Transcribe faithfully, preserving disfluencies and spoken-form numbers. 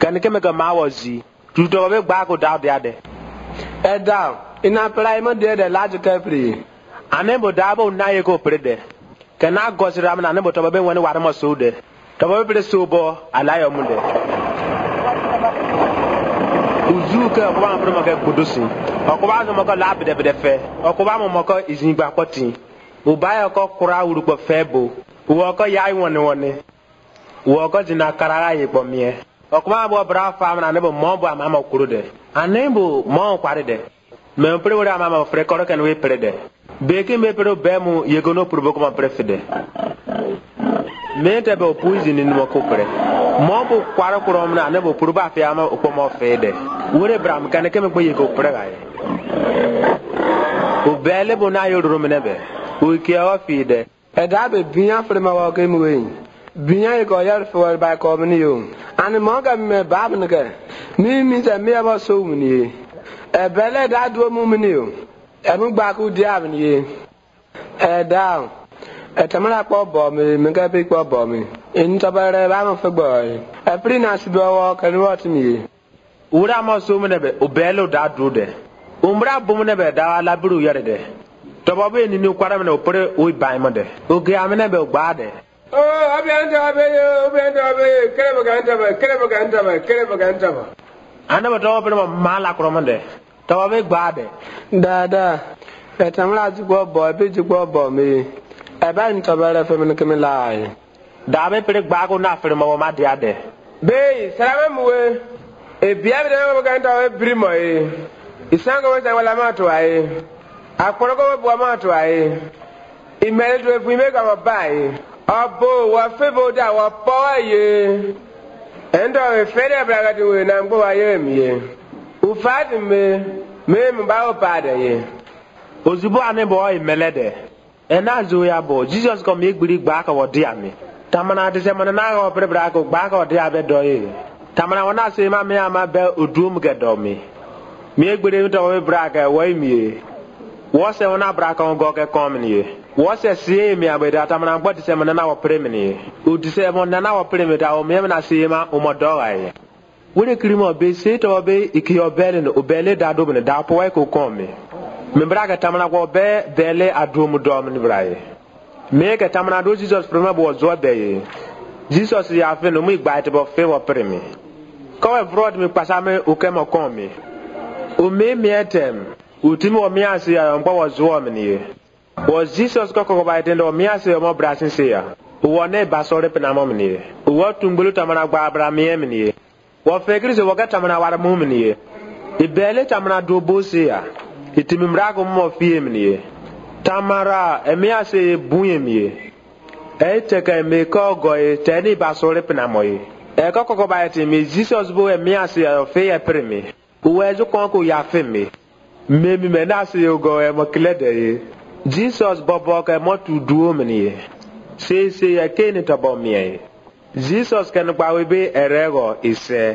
Can ke me ka ma wazi. Tu to be gba ko da dia de. E da ina play mo de de large free. Ane bo da bo na ye ko prede. Kana gosira na ne bo to be woni ware mo so de. To be pre so bo ala yo mu de. Uzuka kwa mpro mo ka kudusi. Okoba zo mo ka lab de be fe. Okoba mo mo ka izin gba kwati. Ubaya ko kura uru ko febo. Uwo ko yai woni woni. Uwo ko jina karaga ye po mie. Okuma bo bra fam na ne bo mo bo amama kuru de. Anembo mo kware de. Me mpre wora amama fre ko kan we pre de. Beke me pero bemu ye gono probo ko prefide. Me te be poison ni mo ko pre. Mo bo kware kuro na ne bo proba fe ama ko mo fe de. Wore bram kan ke me ko ye ko pre ga ye. O bele bo na yo ro me ne be. O ke o fi de. E da be bian fre ma wa ke mu we. Bian e ko yar for ba ko me yo. Ani mo ga me ba me ke. Mi mi se me ba so mu ni. E bele da do mu mu ni yo. E mu gba ku dia me ni. E da. E tamara po bo me me ga pe po bo me. En to ba re ba mo fe gbo. E pri na si bo wa kan wat mi. Ura mo so mu ne be o bele da do de. Umra bu mu ne be da la buru yare de. To ba be ni ni kwara me no pre o ban mo de. O ge amene be o gba de. Oh, abianta abeyo, abianta abeyo, kere baganta ba, kere baganta ba, kere baganta ba. Ana ba to ba mala kromande. To ba be gba de. Da da. E tamla ju go bo, be ju go bo mi. E ba ni to ba ra fe me ke me lai. Da be pre gba ko na fe mo ma dia de. Be, salama muwe. E bia be na baganta ba brimo e. Isanga wa sa wala ma to ai. Akoro ko bo ma to ai. Imele to fu me ka ba bai. Abo wa febo da wa po ye endo e fere braga ti we na ngbo wa ye mi ye u fati me me mi ba o pa de ye Ozubo ane bo imelede ena zo ya bo Jesus ko me gbiri gba ka wo dia mi tamana de se mana na go pre braga ko gba ka wo dia be do ye tamana wona se ma me ama be odum ge do mi me gbiri to we braga wo mi ye wo se wona braga ko go ke kom ni ye wo se sie mi abeda tamana gbo se mana na wo premini o di se mo na na wo premita o me na se ma o mo do ai wore krimo be se to be iki obele no obele da do me da po wai ko kom mi me braga tamana go be bele adu mu do mi braye me ke tamana do Jesus prema bo zo be ye Jesus ya fe no mu igba te bo fe wo premi ko e fraud mi pasa me o ke mo kom mi o me mi etem utimi o mi ase ya ngbo wo zo mi ni was Jesus ko ko ba tendo mi ase mo brasin se ya wo ne ba so re pena mo mi wo tumbulu tamana gba abra mi mi ni wo fe kri se wo ga tamana wara mo mi ni ibele tamana do bo se ya itimi mrago mo fie mi ni tamara e mi ase buye mi e te ka me ko go e te ni ba so re pena mo e ko ko ba te mi Jesus bo e mi ase ya fe ya premi wo ezu kon ko ya fe mi me mi me na se yo go e mo klede Jesus bobo ka mo tu duo meni se se ya kene to bo mi Jesus kan gba we be erego ise